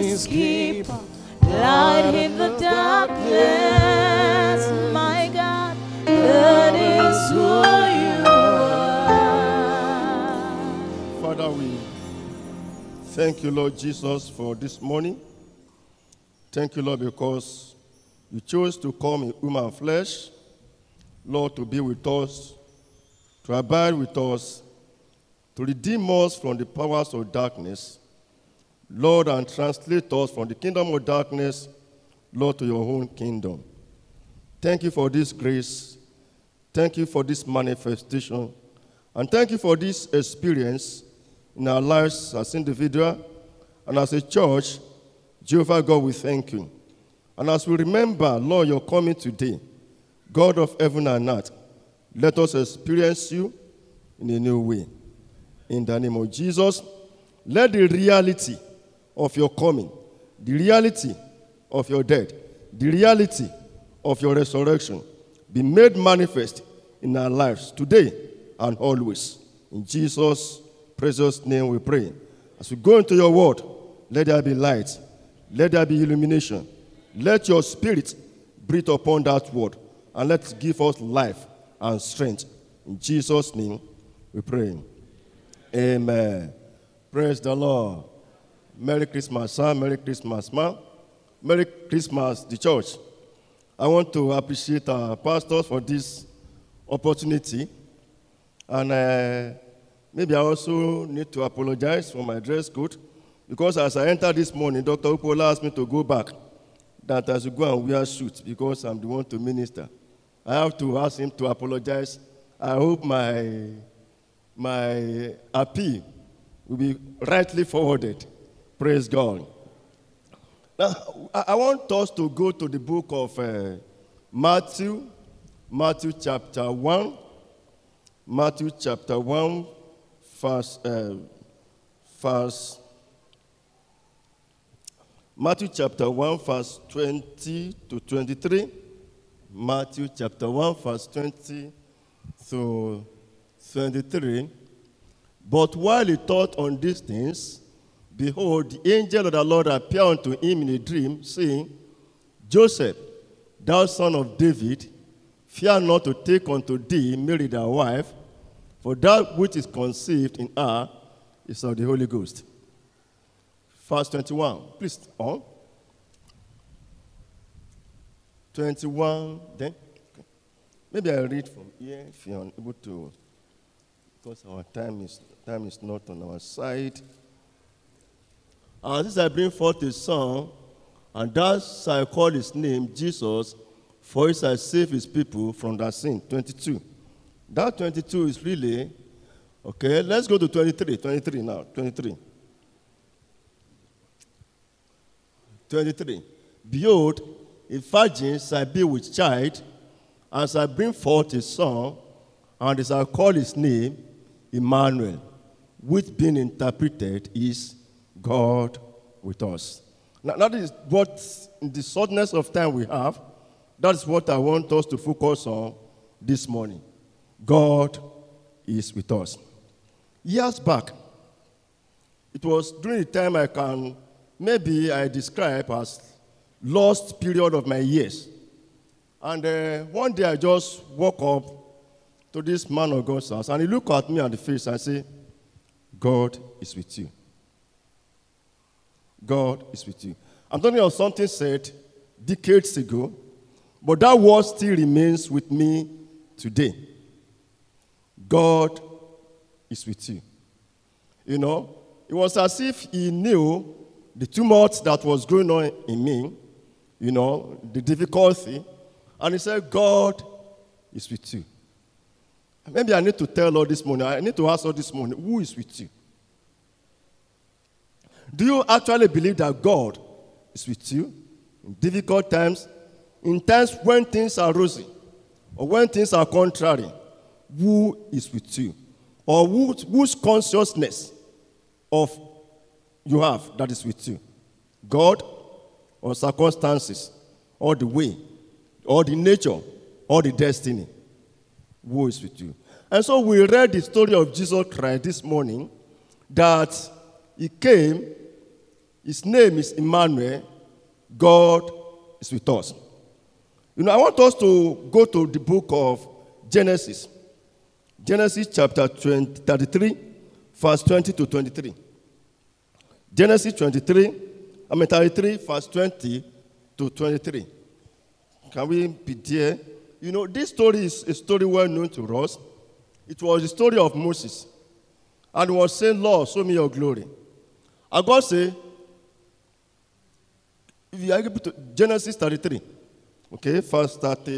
promise keeper, light in the darkness, my God, that is who you are. Father, we thank you, Lord Jesus, for this morning. Thank you, Lord, because you chose to come in human flesh, Lord, to be with us, to abide with us, to redeem us from the powers of darkness, Lord, and translate us from the kingdom of darkness, Lord, to your own kingdom. Thank you for this grace. Thank you for this manifestation. And thank you for this experience in our lives as individuals and as a church. Jehovah God, we thank you. And as we remember, Lord, you're coming today, God of heaven and earth, let us experience you in a new way. In the name of Jesus, let the reality of your coming, the reality of your death, the reality of your resurrection be made manifest in our lives today and always. In Jesus' precious name we pray. As we go into your word, let there be light, let there be illumination. Let your spirit breathe upon that word, and let it give us life and strength. In Jesus' name we pray. Amen. Praise the Lord. Merry Christmas, sir. Merry Christmas, ma'am. Merry Christmas, the church. I want to appreciate our pastors for this opportunity. And maybe I also need to apologize for my dress code, because as I entered this morning, Dr. Upola asked me to go back, that I should go and wear a suit because I'm the one to minister. I have to ask him to apologize. I hope my appeal will be rightly forwarded. Praise God. Now, I want us to go to the book of Matthew chapter 1. Matthew chapter 1, Matthew chapter 1, verse 20 to 23. Matthew chapter 1, verse 20 to 23. But while he thought on these things, behold, the angel of the Lord appeared unto him in a dream, saying, Joseph, thou son of David, fear not to take unto thee Mary thy wife, for that which is conceived in her is of the Holy Ghost. Verse 21. Please, on. 21, then. Okay. Maybe I'll read from here if you're unable to, because our time is not on our side. And this I bring forth a son, and thus shall I call his name Jesus, for he shall save his people from their sin. 22. That 22 is really, okay, let's go to 23. 23 now, 23. 23. Behold, a virgin shall be with child, and shall bring forth a son, and they shall call his name Emmanuel, which being interpreted is God with us. Now, that is what, in the shortness of time we have, that is what I want us to focus on this morning. God is with us. Years back, it was during the time I describe as lost period of my years. And one day I just woke up to this man of God's house, and he looked at me on the face and said, God is with you. God is with you. I'm talking of something said decades ago, but that word still remains with me today. God is with you. You know, it was as if he knew the tumult that was going on in me, you know, the difficulty, and he said, God is with you. Maybe I need to tell all this morning, I need to ask all this morning, who is with you? Do you actually believe that God is with you in difficult times, in times when things are rosy, or when things are contrary? Who is with you? Or whose consciousness of you have that is with you? God, or circumstances, or the way, or the nature, or the destiny? Who is with you? And so we read the story of Jesus Christ this morning, that he came His name is Emmanuel. God is with us. I want us to go to the book of Genesis. Genesis chapter 33, verse 20 to 23. Genesis 33, verse 20 to 23. Can we be there? This story is a story well known to us. It was the story of Moses. And he was saying, Lord, show me your glory. And God said, if you are able to, Genesis 33, okay, verse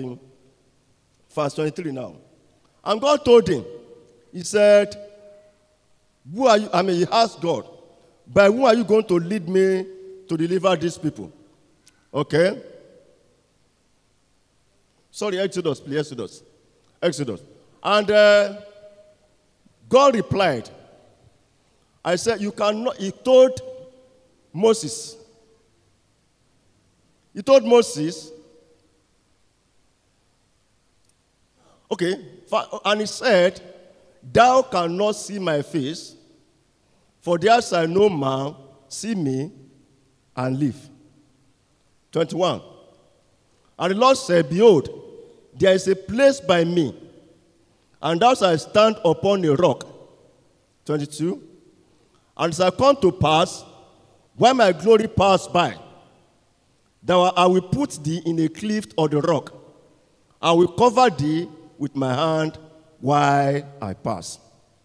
23 now. And God told him, he said, who are you? He asked God, by whom are you going to lead me to deliver these people? Okay? Sorry, Exodus, please, Exodus. And God replied, I said, you cannot, he told Moses, okay, and he said, thou cannot see my face, for there shall no man see me and live. 21. And the Lord said, behold, there is a place by me, and thou shalt stand upon a rock. 22. And it shall come to pass, when my glory pass by, that I will put thee in a cleft of the rock, and will cover thee with my hand while I pass.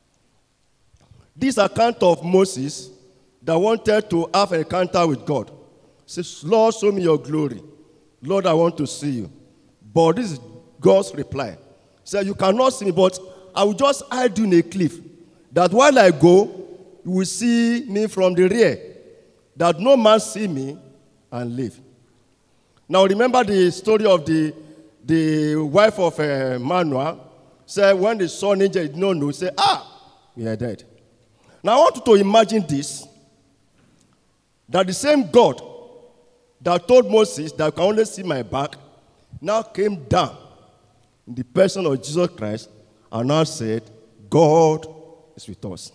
This account of Moses that wanted to have an encounter with God. Says, Lord, show me your glory. Lord, I want to see you. But this is God's reply. He said, you cannot see me, but I will just hide you in a cliff, that while I go, you will see me from the rear, that no man see me and live. Now remember the story of the wife of Manoah. Said when they saw an angel, he did not know. Said, we are dead. Now I want you to imagine this, that the same God that told Moses that I can only see my back now came down in the person of Jesus Christ and now said, God is with us.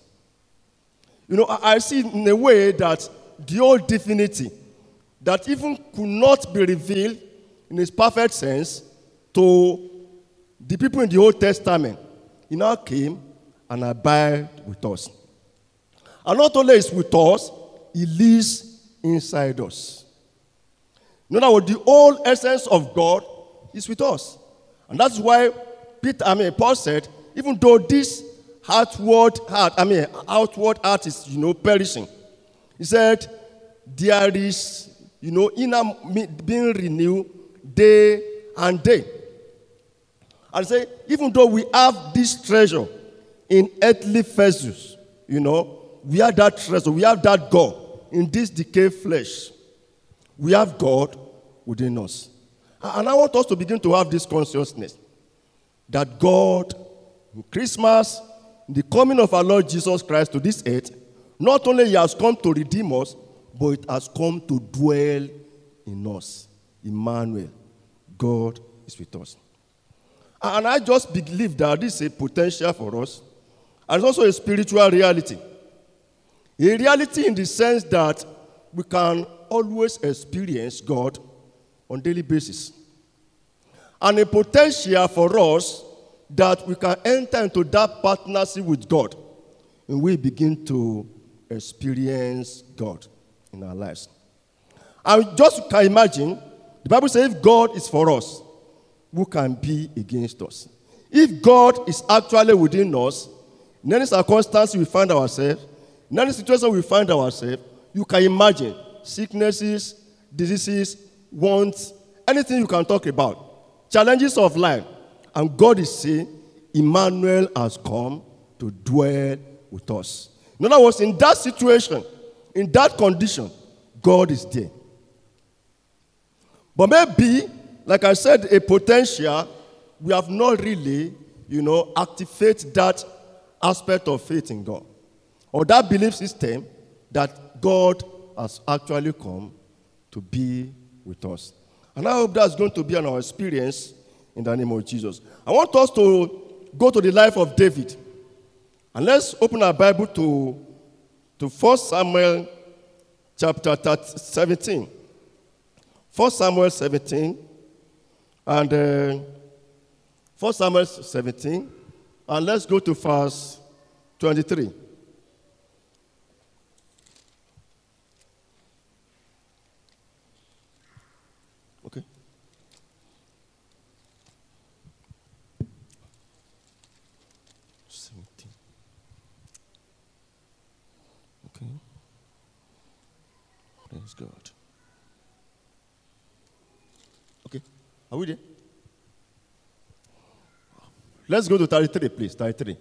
I see in a way that the old divinity that even could not be revealed in its perfect sense to the people in the Old Testament, he now came and abide with us. And not only is with us, he lives inside us. In other words, the whole essence of God is with us. And that's why Paul said, even though this outward heart is, perishing, he said, there is, inner being renewed day and day. And say, even though we have this treasure in earthly vessels, we have that treasure, we have that God in this decayed flesh. We have God within us. And I want us to begin to have this consciousness that God, in Christmas, in the coming of our Lord Jesus Christ to this earth, not only he has come to redeem us, but it has come to dwell in us. Emmanuel, God is with us. And I just believe that this is a potential for us. And it's also a spiritual reality. A reality in the sense that we can always experience God on a daily basis. And a potential for us that we can enter into that partnership with God and we begin to experience God in our lives. And just can imagine, the Bible says if God is for us, who can be against us? If God is actually within us, in any circumstance we find ourselves, in any situation we find ourselves, you can imagine sicknesses, diseases, wants, anything you can talk about, challenges of life. And God is saying, Emmanuel has come to dwell with us. In other words, in that situation, in that condition, God is there. But maybe, like I said, a potential, we have not really, activate that aspect of faith in God. Or that belief system that God has actually come to be with us. And I hope that's going to be our experience in the name of Jesus. I want us to go to the life of David. And let's open our Bible to 1 Samuel chapter 17. 1 Samuel 17 and 1 Samuel 17, and let's go to verse 23. Okay. Okay. Praise God. Okay. Are we there? Let's go to 33, please. 33.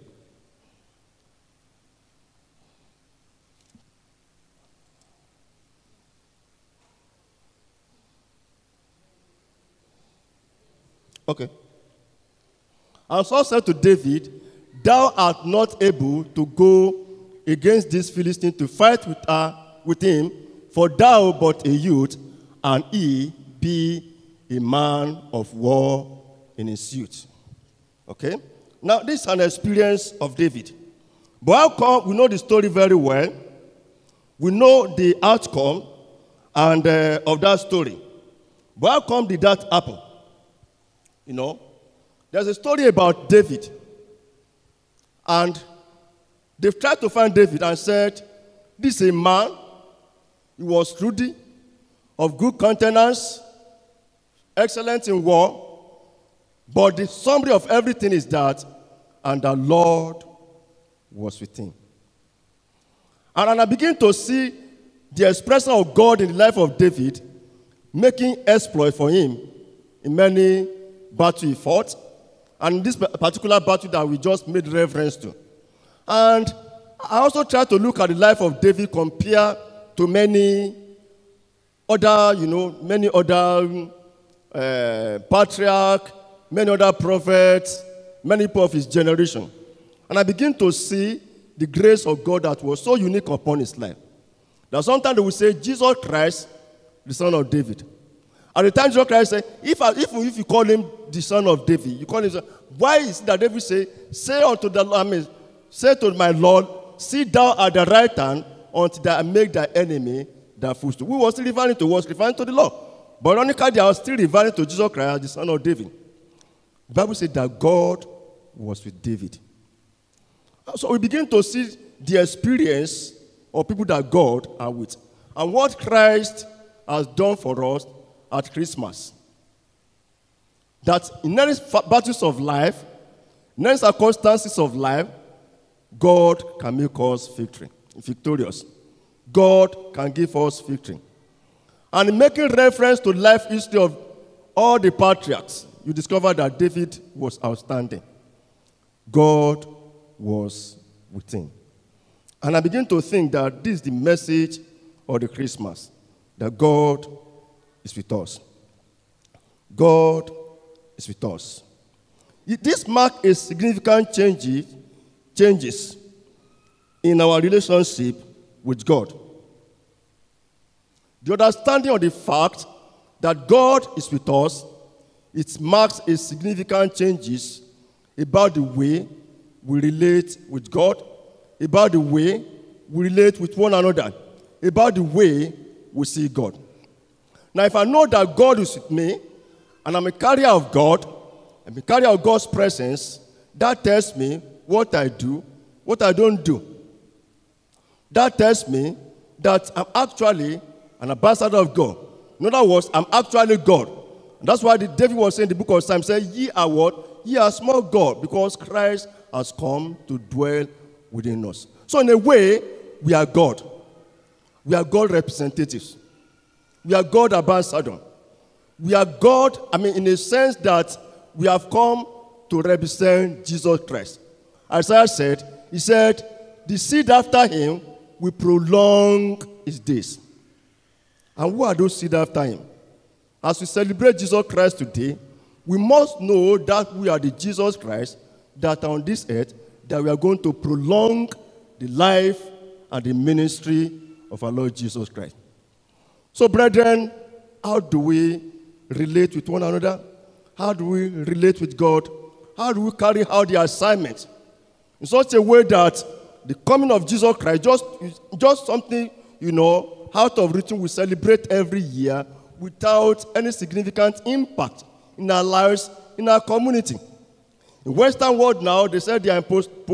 Okay. And Saul said to David, "Thou art not able to go against this Philistine to fight with him, for thou but a youth, and he be a man of war in his youth." Okay? Now, this is an experience of David. But how come we know the story very well? We know the outcome and of that story. But how come did that happen? You know, there's a story about David. And they've tried to find David and said, this is a man, he was ruddy, of good countenance, excellent in war. But the summary of everything is that, and the Lord was with him. And I begin to see the expression of God in the life of David, making exploit for him in many battles he fought, and this particular battle that we just made reference to. And I also try to look at the life of David compared to many other, patriarchs, many other prophets, many people of his generation. And I begin to see the grace of God that was so unique upon his life. That sometimes they will say, Jesus Christ, the son of David. At the time Jesus Christ said, if you call him the son of David, you call him, why is it that David say to my Lord, sit down at the right hand until I make thy enemy thy footstool. We were still referring to the Lord. But ironically, they are still referring to Jesus Christ, the son of David. The Bible said that God was with David. So we begin to see the experience of people that God are with. And what Christ has done for us at Christmas. That in any battles of life, in any circumstances of life, God can make us victorious. God can give us victory. And in making reference to life history of all the patriarchs, you discover that David was outstanding. God was with him. And I begin to think that this is the message of the Christmas, that God is with us. God is with us. This marks a significant changes in our relationship with God. The understanding of the fact that God is with us, it marks a significant changes about the way we relate with God, about the way we relate with one another, about the way we see God. Now, if I know that God is with me, and I'm a carrier of God, I'm a carrier of God's presence, that tells me what I do, what I don't do. That tells me that I'm actually an ambassador of God. In other words, I'm actually God. And that's why David was saying in the book of Psalms, saying, ye are what? Ye are small God, because Christ has come to dwell within us. So in a way, we are God. We are God representatives. We are God ambassadors. We are God, in a sense that we have come to represent Jesus Christ. Isaiah said, he said, the seed after him will prolong his days. And who are those seed after him? As we celebrate Jesus Christ today, we must know that we are the Jesus Christ that are on this earth, that we are going to prolong the life and the ministry of our Lord Jesus Christ. So, brethren, how do we relate with one another? How do we relate with God? How do we carry out the assignment in such a way that the coming of Jesus Christ just something, out of routine we celebrate every year without any significant impact in our lives, in our community. In Western world now, they say they are in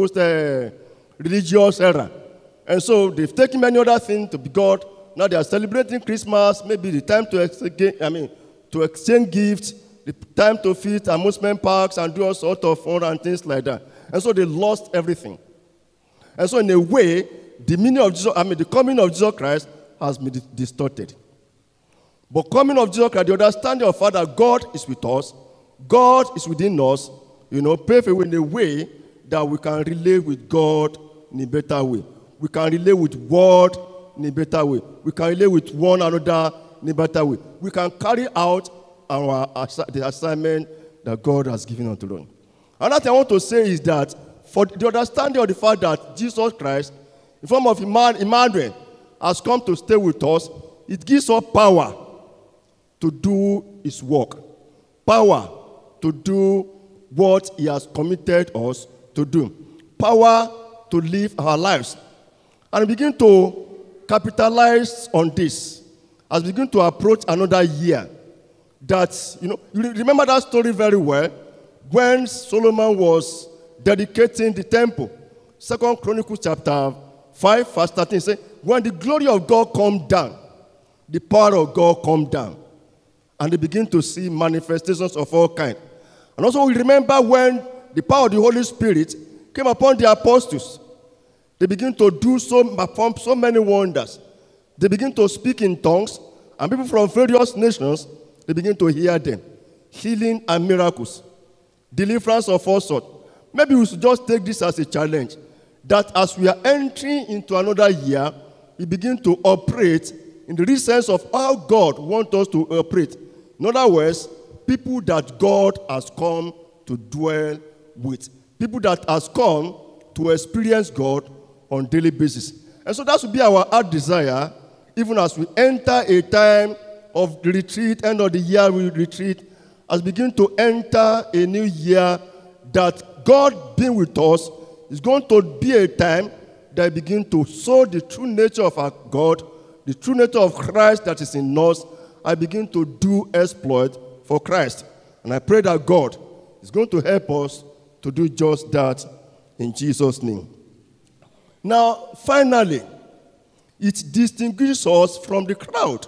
post-religious era. And so they've taken many other things to be God. Now they are celebrating Christmas, maybe the time to exchange gifts, the time to visit amusement parks and do all sorts of fun and things like that. And so they lost everything. And so in a way, the meaning of Jesus, the coming of Jesus Christ has been distorted. But coming of Jesus Christ, the understanding of Father, God is with us, God is within us, pave away in a way that we can relate with God in a better way. We can relate with Word in a better way. We can relate with one another in a better way. We can carry out the assignment that God has given unto us. Another thing I want to say is that for the understanding of the fact that Jesus Christ, in form of Emmanuel, has come to stay with us, it gives us power to do his work. Power to do what he has committed us to do. Power to live our lives. And we begin to capitalize on this as we begin to approach another year. That, you remember that story very well when Solomon was dedicating the temple. 2 Chronicles chapter 5, verse 13 says, when the glory of God come down, the power of God come down. And they begin to see manifestations of all kinds. And also we remember when the power of the Holy Spirit came upon the apostles. They begin to perform so many wonders. They begin to speak in tongues, and people from various nations, they begin to hear them. Healing and miracles. Deliverance of all sorts. Maybe we should just take this as a challenge, that as we are entering into another year, we begin to operate in the real sense of how God wants us to operate. In other words, people that God has come to dwell with. People that has come to experience God on a daily basis. And so that should be our heart desire, even as we enter a time of the retreat, end of the year we retreat, as we begin to enter a new year, that God being with us is going to be a time that begin to show the true nature of our God, the true nature of Christ that is in us. I begin to do exploit for Christ. And I pray that God is going to help us to do just that in Jesus' name. Now, finally, it distinguishes us from the crowd.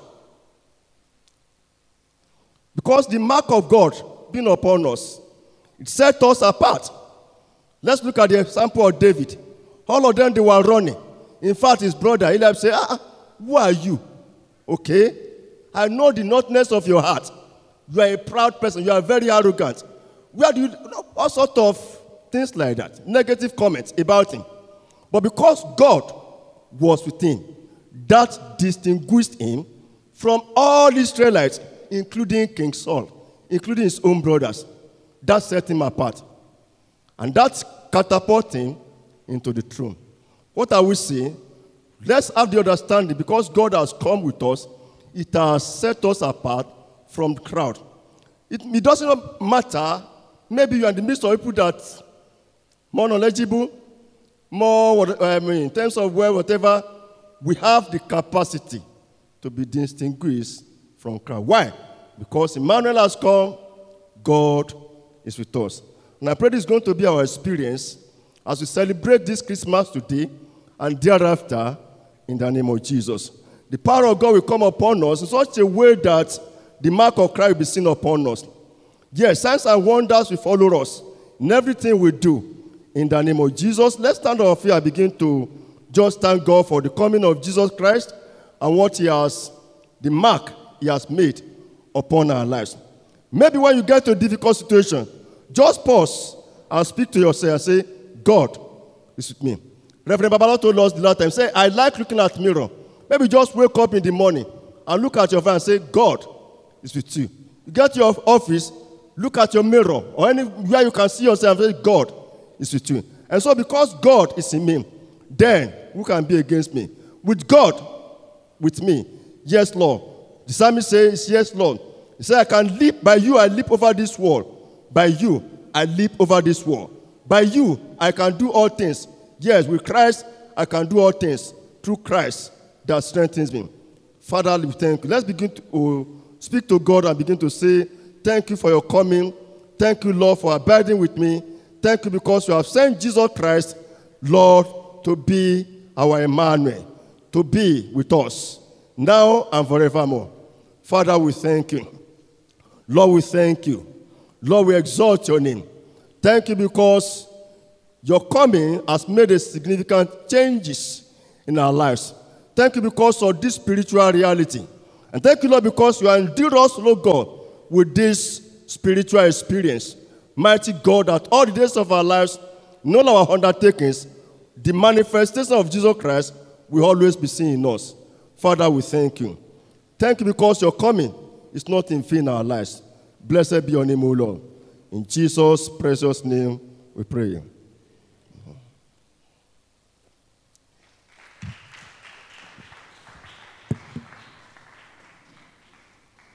Because the mark of God being upon us, it set us apart. Let's look at the example of David. All of them, they were running. In fact, his brother, Eliab said, who are you? Okay, I know the naughtiness of your heart. You are a proud person. You are very arrogant. Where do you, all sorts of things like that. Negative comments about him. But because God was with him, that distinguished him from all Israelites, including King Saul, including his own brothers. That set him apart. And that catapulted him into the throne. What are we saying? Let's have the understanding, because God has come with us, it has set us apart from the crowd. It doesn't matter, maybe you are in the midst of people that more knowledgeable, more, in terms of whatever, we have the capacity to be distinguished from crowd. Why? Because Emmanuel has come, God is with us. And I pray this is going to be our experience as we celebrate this Christmas today and thereafter in the name of Jesus. The power of God will come upon us in such a way that the mark of Christ will be seen upon us. Yes, signs and wonders will follow us in everything we do in the name of Jesus. Let's stand on our feet and begin to just thank God for the coming of Jesus Christ and what he has, the mark he has made upon our lives. Maybe when you get to a difficult situation, just pause and speak to yourself and say, God is with me. Reverend Babalola told us the last time, say, I like looking at the mirror. Maybe just wake up in the morning and look at your face and say, God is with you. You get to your office, look at your mirror or anywhere you can see yourself and say, God is with you. And so because God is in me, then who can be against me? With God, with me, yes, Lord. The psalmist says, yes, Lord. He said, I can leap, by you I leap over this wall. By you I leap over this wall. By you I can do all things. Yes, with Christ I can do all things through Christ that strengthens me. Father, we thank you. Let's begin to speak to God and begin to say, thank you for your coming. Thank you, Lord, for abiding with me. Thank you because you have sent Jesus Christ, Lord, to be our Emmanuel, to be with us, now and forevermore. Father, we thank you. Lord, we thank you. Lord, we exalt your name. Thank you because your coming has made a significant changes in our lives. Thank you because of this spiritual reality. And thank you, Lord, because you have endued us, Lord God, with this spiritual experience. Mighty God, that all the days of our lives, in all our undertakings, the manifestation of Jesus Christ will always be seen in us. Father, we thank you. Thank you because your coming is not in vain in our lives. Blessed be your name, O Lord. In Jesus' precious name we pray.